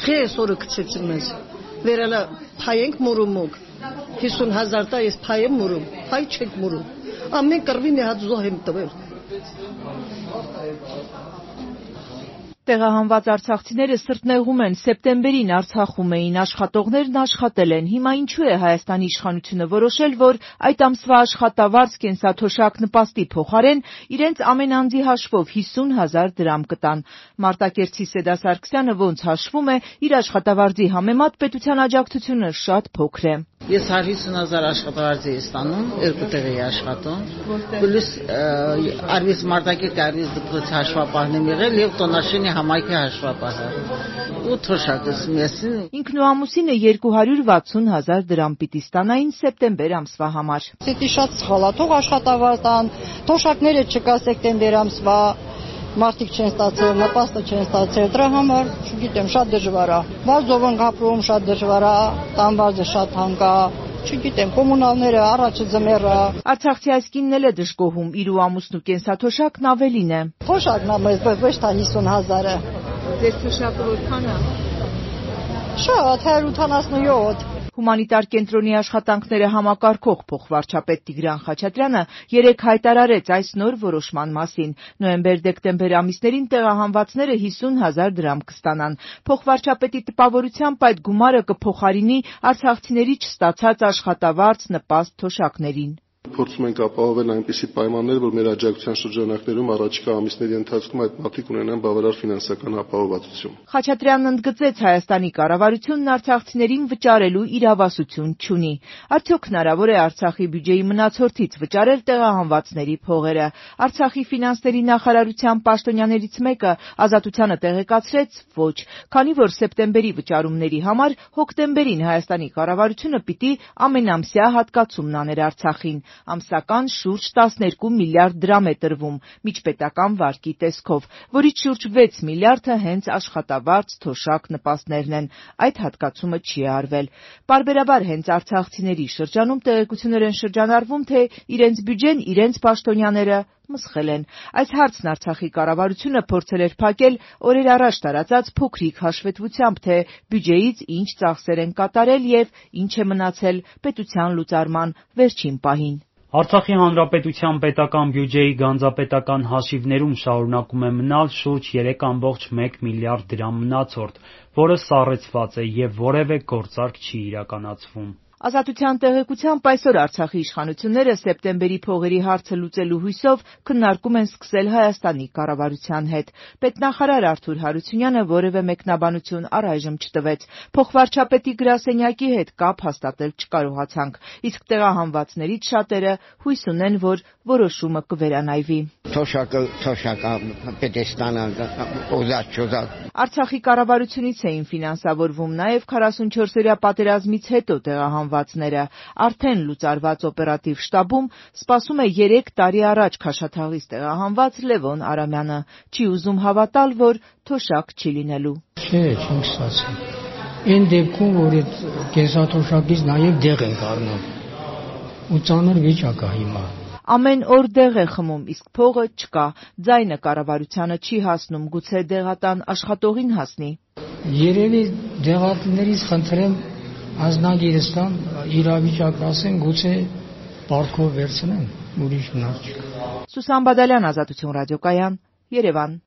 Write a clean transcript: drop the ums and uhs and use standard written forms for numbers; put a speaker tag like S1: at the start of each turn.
S1: Թե այսօրը գցեցին մեզ։ Վերալա փայենք մուրումուկ 50,000 տա ես փայ եմ մուրում, փայ չեք մուրում։ Ամեն կռվին է հատ զոհ եմ տվել։
S2: Տեղահանված արցախցիները սրտնեղում են, սեպտեմբերին Արցախում էին, աշխատողներն աշխատել են, հիմա ինչու է Հայաստանի իշխանությունը որոշել, որ այդ ամսվա աշխատավարձ կենսաթոշակ նպաստի փոխարեն իրենց ամեն անձի հաշվով 50,000 դրամ կտան։ Մարտակերտցի Սեդա Սարգսյանը ոնց հաշվում է, իր աշխատավարձի համեմատ պետության աջակցությունը շատ փոքր է։
S3: Ես 150,000 աշխատավարձ եմ ստանում, երկու տեղ եմ աշխատում։ Պլյուս արվես Մարտակերտ արվես դպրոցի հաշվապահն եմ եղել եւ տոնաշենի համայնքի հաշվապահը։ Ու թոշակս մեսին։
S2: Ինքն ու ամուսինը 260,000 դրամ պիտի ստանային սեպտեմբեր ամսվա համար։
S4: Դա շատ սխալ է, թող աշխատավարձ տան, թոշակները չկա սեպտեմբեր ամսվա, մարդիկ չեն ստացել, նպաստը չեն ստացել, դրա համար, չգիտեմ, շատ դժվար է։ Վազով ենք ապրում, շատ դժվար է, տանվազը շատ հանգ է, չգիտեմ, կոմունալները առաջը ձմեռը։
S2: Արցախցի այս կինն էլ է դժգոհում, իր ու ամուսնու կենսաթոշակն ավելին է։
S4: Թոշակն է մեզ, ոչ թե 50,000-ը։
S2: Ձեր թոշակը որքան է։
S4: Շատ, 187։
S2: Հումանիտար կենտրոնի աշխատանքները համակարգող փոխվարչապետ Տիգրան Խաչատրյանը երեկ հայտարարեց այս նոր որոշման մասին։ Նոյեմբեր-դեկտեմբեր ամիսներին տեղահանվածները 50,000 դրամ կստանան։ Փոխվարչապետի տպավորությամբ այդ գումարը կփոխարինի արցախցիների չստացած աշխատավարձ նպաստ թոշակներին։
S5: Փորձում ենք ապահովել այնպիսի պայմաններ, որ մեր աջակցության շրջանակներում առաջիկա ամիսների ընթացքում այդ մարդիկ ունենան բավարար ֆինանսական ապահովվածություն։
S2: Խաչատրյանն ընդգծեց, Հայաստանի կառավարությունն արցախցիներին վճարելու իրավասություն չունի։ Արդյոք հնարավոր է Արցախի բյուջեի մնացորդից վճարել տեղահանվածների փողերը։ Արցախի ֆինանսների նախարարության պաշտոնյաներից մեկը Ազատությանը տեղեկացրեց, ոչ, քանի որ սեպտեմբերի վճարումների համար հոկտեմբերին Հայաստանի կառավարությունը պիտի ամենամսյա հատկացումն աներ Արցախին։ Ամսական շուրջ 12 միլիարդ դրամ է տրվում միջպետական վարկի տեսքով, որից շուրջ 6 միլիարդը հենց աշխատավարձ թոշակ նպաստներն են։ Այդ հատկացումը չի արվել։ Պարբերաբար հենց արցախցիների շրջանում տեղեկություններ են շրջանառվում, թե իրենց բյուջեն իրենց պաշտոնյաները մսխել են։ Այս հարցն Արցախի կառավարությունը փորձել էր փակել օրեր առաջ տարածած փոքրիկ հաշվետվությամբ, թե բյուջեից ինչ ծախսեր են կատարել եւ ինչ է մնացել պետության լուծարման վերջին պահին։
S6: Արցախի հանրապետության պետական բյուջեի գանձապետական հաշիվներում շարունակում է մնալ շուրջ 3.1 միլիարդ դրամ մնացորդ, որը սառեցված է եւ որևէ գործարք չի իրականացվում։
S2: Ազատության տեղեկությամբ այսօր Արցախի իշխանությունները սեպտեմբերի փողերի հարցը լուծելու հույսով քննարկում են սկսել Հայաստանի կառավարության հետ։ Պետնախարար Արթուր Հարությունյանը որևէ մեկնաբանություն առայժմ չտվեց։ Փոխվարչապետի գրասենյակի հետ կապ հաստատել չկարողացանք, իսկ տեղահանվածներից շատերը հույս ունեն, որ որոշումը կվերանայվի։ Արցախի կառավարությունից էին ֆինանսավորվում նաև 44-օրյա պատերազմից հետո տեղահանվածները։ Արդեն լուծարված օպերատիվ շտաբում սպասում է 3 տարի առաջ Քաշաթաղից տեղահանված Լևոն Արամյանը։ Չի ուզում հավատալ, որ թոշակ չի լինելու։
S7: Չէ, չենք ստացել։ Այն դեպքում, որ այդ կենսաթոշակից նաև դեղ ենք առնում։ Ու ծանր վիճակ է հիմա։
S2: Ամեն օր դեղ է խմում, իսկ փողը չկա։ Ձայնը կառավարությանը չի հասնում, գուցե դեղատան աշխատողին հասնի։
S7: Երևի դեղատներից խնդրեմ ազնագիրս տան, իրավիճակն ասեն, գուցե պարտքով վերցնեն, ուրիշ մնաց չկա։
S2: Սուսան Բադալյան, Ազատություն ռադիոկայան, Երևան։